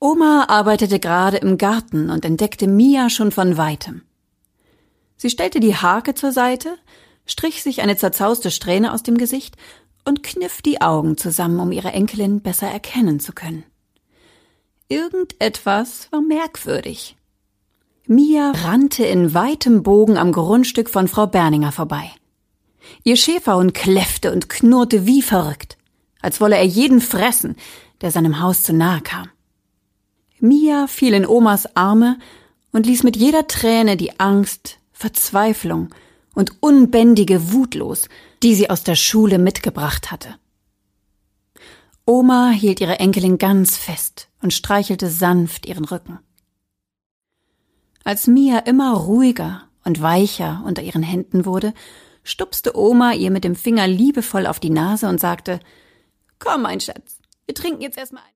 Oma arbeitete gerade im Garten und entdeckte Mia schon von weitem. Sie stellte die Hake zur Seite, strich sich eine zerzauste Strähne aus dem Gesicht und kniff die Augen zusammen, um ihre Enkelin besser erkennen zu können. Irgendetwas war merkwürdig. Mia rannte in weitem Bogen am Grundstück von Frau Berninger vorbei. Ihr Schäferhund kläffte und knurrte wie verrückt, als wolle er jeden fressen, der seinem Haus zu nahe kam. Mia fiel in Omas Arme und ließ mit jeder Träne die Angst, Verzweiflung und unbändige Wut los, die sie aus der Schule mitgebracht hatte. Oma hielt ihre Enkelin ganz fest und streichelte sanft ihren Rücken. Als Mia immer ruhiger und weicher unter ihren Händen wurde, stupste Oma ihr mit dem Finger liebevoll auf die Nase und sagte: »Komm, mein Schatz, wir trinken jetzt erstmal ein.«